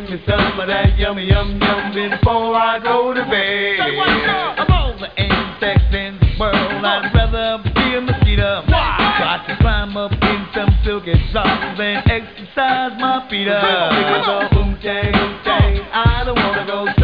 give me some of that yummy yum yum before I go to bed. Of all the insects in the world, I'd rather be a mosquito. Got to climb up in some silky songs and exercise my feet up. Boom, chang, I don't wanna go